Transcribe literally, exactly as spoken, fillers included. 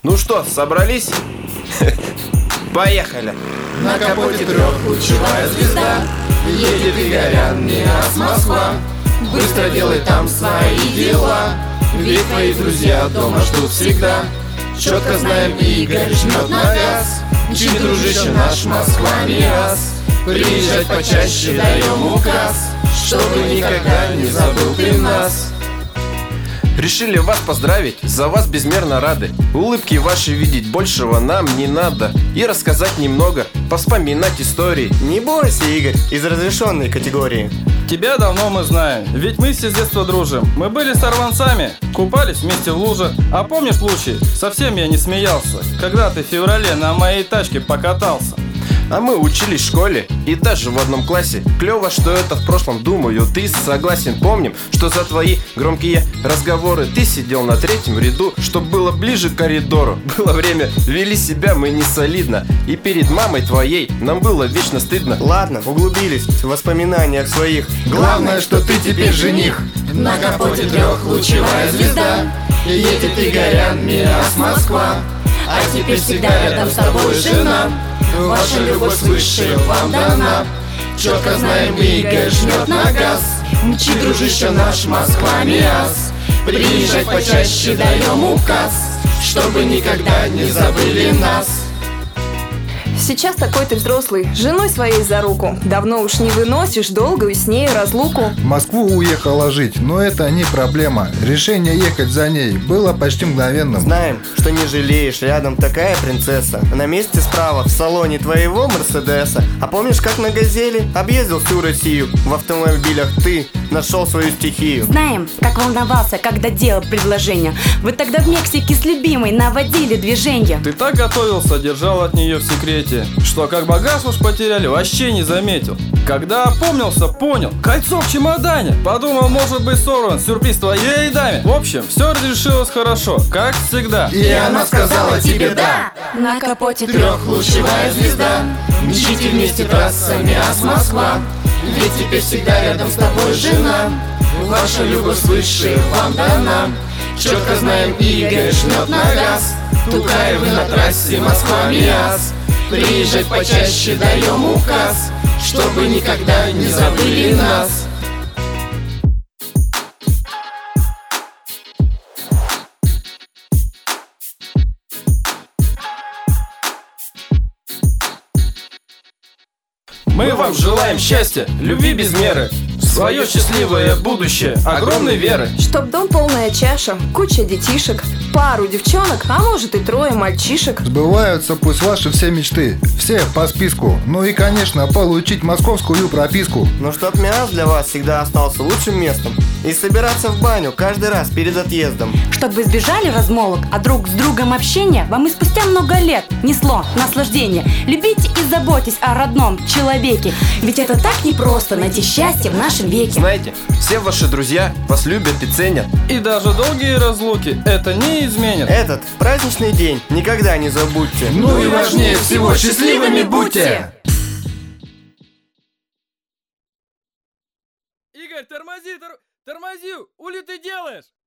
Ну что, собрались? Поехали! На капоте трехлучевая звезда, едет и горят Миас Москва. Быстро делай там свои дела, ведь твои друзья дома ждут всегда. Четко знаем, Игорь жмет на газ. Мчи, дружище наш, Москва, Миас. Приезжать почаще даем указ, чтобы никогда не забыл ты нас. Решили вас поздравить, за вас безмерно рады. Улыбки ваши видеть, большего нам не надо. И рассказать немного, повспоминать истории. Не бойся, Игорь, из разрешенной категории. Тебя давно мы знаем, ведь мы все с детства дружим. Мы были сорванцами, купались вместе в луже. А помнишь случай? Совсем я не смеялся, когда ты в феврале на моей тачке покатался. А мы учились в школе и даже в одном классе. Клево, что это в прошлом, думаю, ты согласен. Помним, что за твои громкие разговоры ты сидел на третьем ряду, чтоб было ближе к коридору. Было время, вели себя мы не солидно, и перед мамой твоей нам было вечно стыдно. Ладно, углубились в воспоминаниях своих. Главное, что ты теперь жених. На капоте трехлучевая звезда, едет и горят Миас Москва. А теперь всегда рядом с тобой жена. Ваша любовь свыше вам дана. Четко знаем, Игорь жмет на газ. Мчи, дружище наш, Москва, Миас. Приезжать почаще даем указ, чтобы никогда не забыли нас. Сейчас такой ты взрослый, с женой своей за руку. Давно уж не выносишь долгую с ней разлуку. В Москву уехала жить, но это не проблема. Решение ехать за ней было почти мгновенным. Знаем, что не жалеешь, рядом такая принцесса. На месте справа, в салоне твоего Мерседеса. А помнишь, как на Газели объездил всю Россию? В автомобилях ты нашел свою стихию. Знаем, как волновался, когда делал предложение. Вы тогда в Мексике с любимой наводили движение. Ты так готовился, держал от нее в секрете, что как багаж уж потеряли, вообще не заметил. Когда опомнился, понял, кольцо в чемодане. Подумал, может быть сорван сюрприз твоей даме. В общем, все разрешилось хорошо, как всегда. И она сказала тебе да. На капоте Трехлучевая звезда, мчите вместе трасса Миас Москва. Ведь теперь всегда рядом с тобой жена. Ваша любовь свыше вам дана. Четко знаем, Игорь жмет на газ. Тукаевы на трассе Москва, Миас. Приезжать почаще даем указ, чтобы никогда не забыли нас. Мы вам желаем счастья, любви без меры, свое счастливое будущее, огромной веры. Чтоб дом полная чаша, куча детишек, пару девчонок, а может и трое мальчишек. Сбываются пусть ваши все мечты, все по списку. Ну и, конечно, получить московскую прописку. Но чтоб Миас для вас всегда остался лучшим местом. И собираться в баню каждый раз перед отъездом. Чтобы избежали размолвок, а друг с другом общения, вам и спустя много лет несло наслаждение. Любите и заботьтесь о родном человеке, ведь это так непросто найти счастье в нашем веке. Знаете, все ваши друзья вас любят и ценят. И даже долгие разлуки это не изменит. Этот праздничный день никогда не забудьте. Ну и важнее всего, счастливыми будьте! Игорь, тормози, тор... тормози! Ули ты делаешь?